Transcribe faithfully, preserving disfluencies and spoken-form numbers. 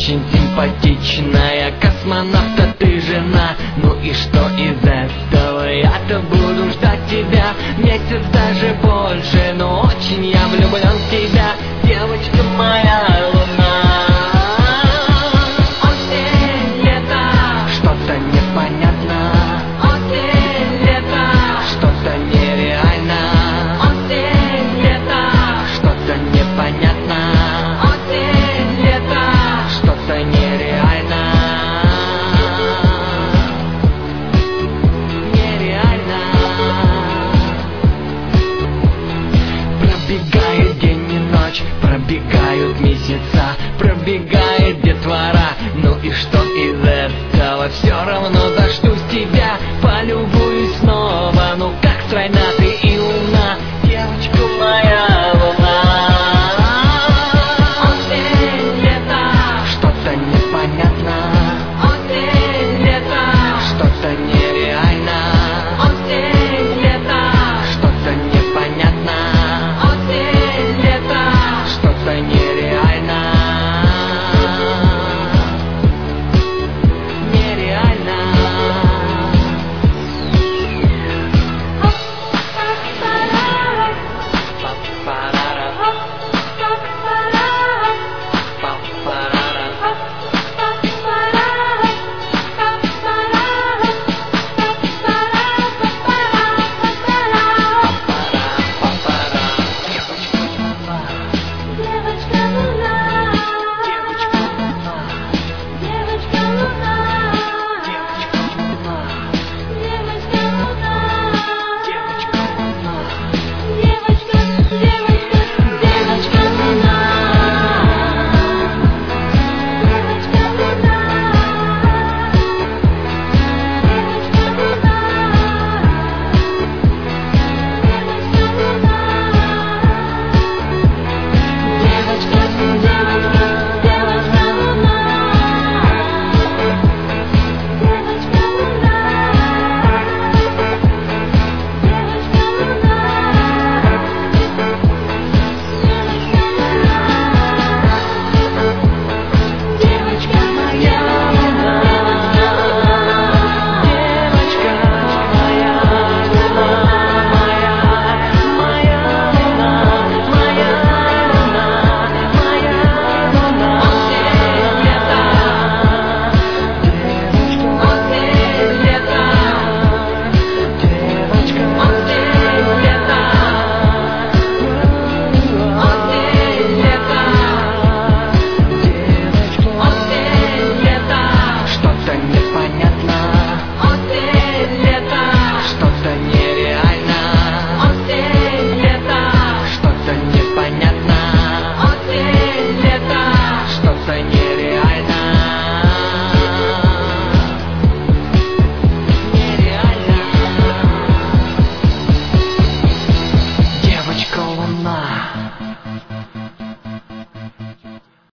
очень симпатичная. Космонавта ты жена, ну и что из этого? Я-то буду ждать тебя месяц, даже больше, но очень я влюблен в тебя, девочка моя луна. Осень, лето, что-то непонятно. Осень, лето, что-то нереально. Осень, лето, что-то непонятно. Осень, лето, что-то нереально. Нереально. Пробегает день и ночь, пробегают месяца, пробегает детвора, ну и что из этого? Все равно дождусь тебя, полюбуюсь снова. Ну как стройна ты и